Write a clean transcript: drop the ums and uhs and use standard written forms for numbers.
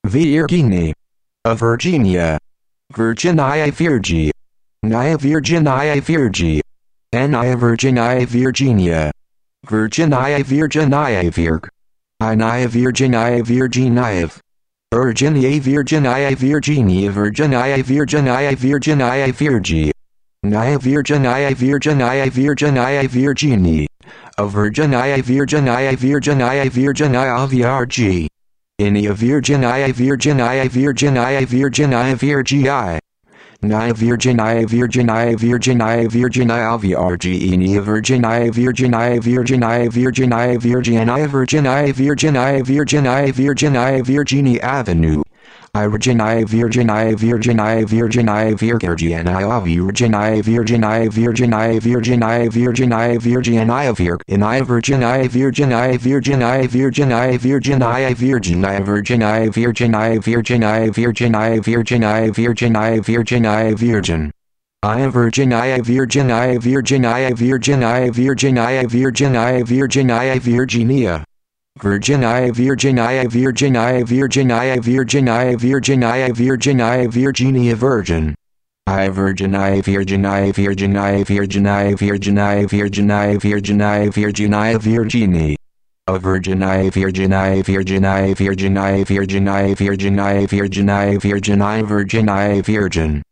Virginie. A Virginia. Virginia Virgi. Nia Virginia Virgi. Nia Virginia Virginia. Virginia Virginia Virg. Nia Virginia Virginia. Virginia Virginia Virginia Virginia Virginia Virginia Virgi. Nia Virginia Virginia Virginia Virginie. A Virginia Virginia Virginia Virginia Virg. Inia Virginia Virginia Virginia Virginia Virgi. Nia Virginia Virginia Virginia Virginia Virg. Inia Virginia Virginia Virginia Virginia Virginia Virginia Virginia Virginia Virginia Virginia Avenue. I Virginia Virginia Virginia Virginia Virginia Virginia Virginia Virginia Virginia Virginia Virginia Virg. Inia Virginia Virginia Virginia Virginia Virginia Virginia Virginia Virginia Virginia Virginia Virginia Virginia Virginia Virgin. I Virginia Virginia Virginia Virginia Virginia Virginia Virginia Virginia. Virginia Virginia Virginia Virginia Virginia Virginia Virginia Virginia Virgin. I Virginia Virginia Virginia Virginia Virginia Virginia Virginia Virginia Virginie. A Virginia Virginia Virginia Virginia Virginia Virginia Virginia Virginia Virginia Virgin.